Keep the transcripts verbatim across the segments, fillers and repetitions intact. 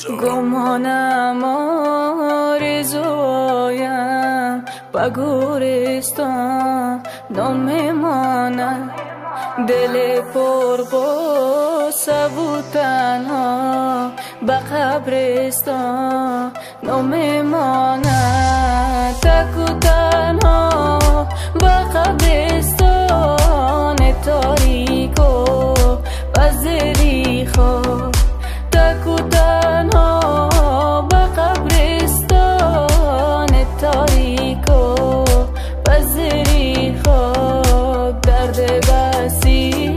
گمانم آرزویم با گورستان نمیماند، دل پر غصه و تنها به قبرستان نمیماند، تک و تنها به قبرستان تاریک و پذیری خواب، تک و تنها به قبرستان تاریک و پذیری خواب، درد بسی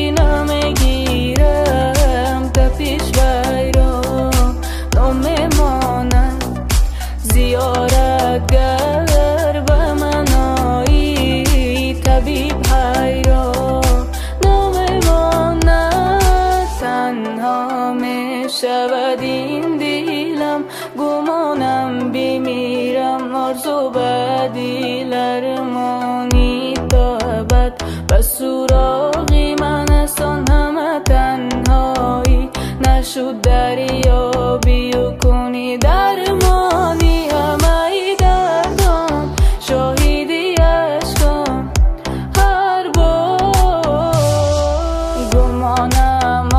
نمیگیرم تپیش بیرون نمیماند، زیارتگر به منایی طبیب حیران نمیماند، تنها میشود این دیلم، گمانم بمیرم آرزو به دیلرمانی تا ابد به سراغی من استان، همه تنهایی نشد دریابی و کنی درمانی، همه ای دردان شاهدی عشقم هر بار، گمانم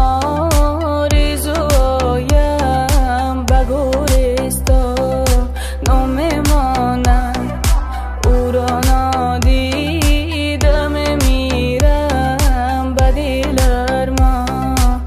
آرزویم به گورستان نمیماند، او را نادیده میمیرم به دل ارمان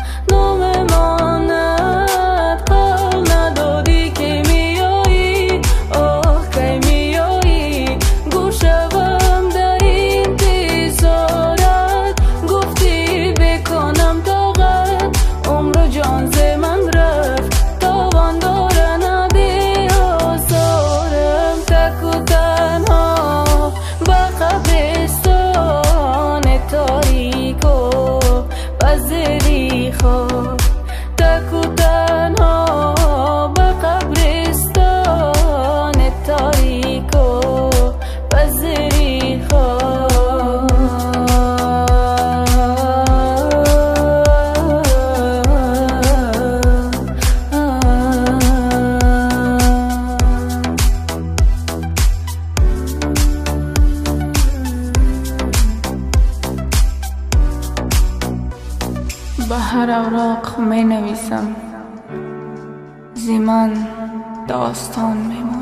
نمیماند، قول ندادی که میایی، آه کی میایی، گور شوم در انتظارت، گفتی بکنم طاقت، عمر جان ز من رفت تاوان داره نده آزارم، تک و تنها به قبرستان تاریک و پذیری خواب، تک و تنها به قبرستان تاریک و پذیری خواب. به هر اوراق می نویسم، زی من داستان می ماند.